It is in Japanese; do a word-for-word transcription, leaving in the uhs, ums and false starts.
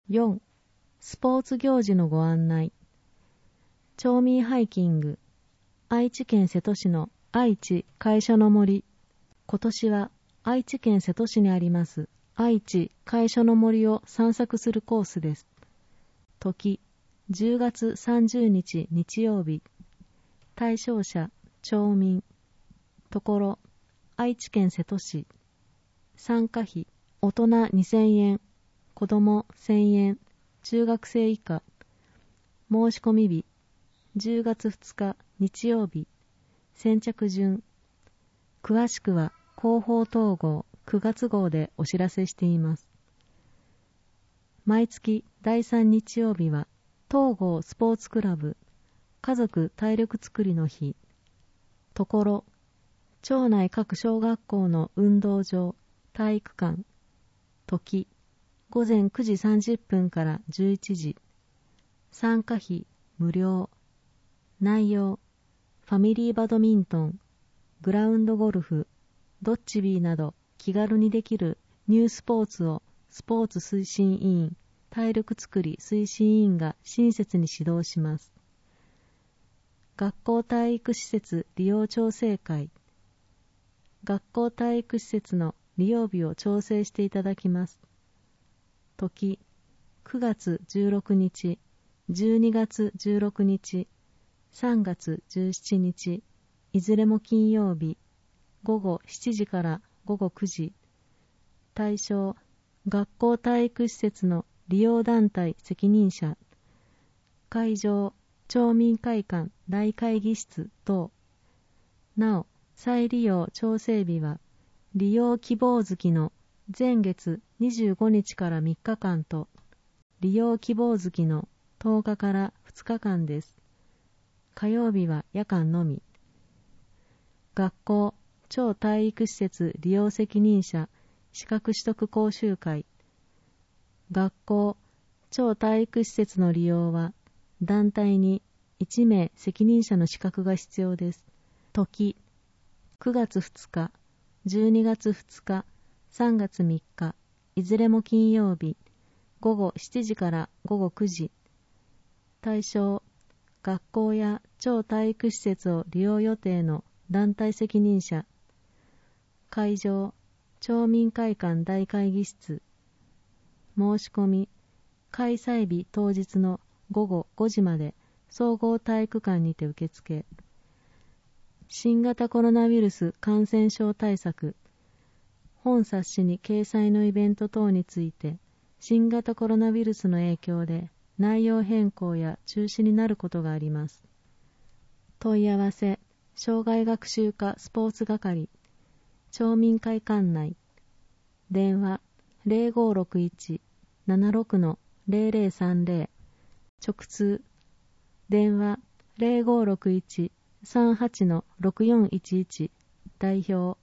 よん. スポーツ行事のご案内。町民ハイキング。愛知県瀬戸市の愛知会所の森。今年は愛知県瀬戸市にあります愛知会所の森を散策するコースです。時、じゅうがつさんじゅうにち日曜日。対象者、町民。ところ、愛知県瀬戸市。参加費、大人にせんえん、子供せんえん、中学生以下。申し込み日、じゅうがつふつか日曜日。先着順。詳しくは広報統合くがつ号でお知らせしています。毎月だいさん日曜日は統合スポーツクラブ家族体力づくりの日。ところ、町内各小学校の運動場、体育館。時、ごぜんくじさんじゅっぷんからじゅういちじ。参加費無料。内容、ファミリーバドミントン、グラウンドゴルフ、ドッジビーなど気軽にできるニュースポーツをスポーツ推進委員、体力づくり推進委員が親切に指導します。学校体育施設利用調整会。学校体育施設の利用日を調整していただきます。時、くがつじゅうろくにち、じゅうにがつじゅうろくにち、さんがつじゅうしちにち、いずれも金曜日、ごごしちじからごごくじ。対象、学校体育施設の利用団体責任者。会場、町民会館大会議室等。なお、再利用調整日は、利用希望月の前月にじゅうごにちからみっかかんと、利用希望月のとおかからふつかかんです。火曜日は夜間のみ。学校、町体育施設利用責任者資格取得講習会。学校、町体育施設の利用は、団体にいちめい責任者の資格が必要です。時、くがつふつか、じゅうにがつふつか、さんがつみっか、いずれも金曜日、ごごしちじからごごくじ。対象、学校や町体育施設を利用予定の団体責任者。会場、町民会館大会議室。申し込み、開催日当日のごごごじまで総合体育館にて受付。新型コロナウイルス感染症対策。本冊子に掲載のイベント等について、新型コロナウイルスの影響で内容変更や中止になることがあります。問い合わせ、障害学習課スポーツ係、町民会館内。電話、ゼロごろくいち ななろく ゼロゼロさんゼロ。直通、電話、ゼロごろくいち さんはち ろくよんいちいち。代表、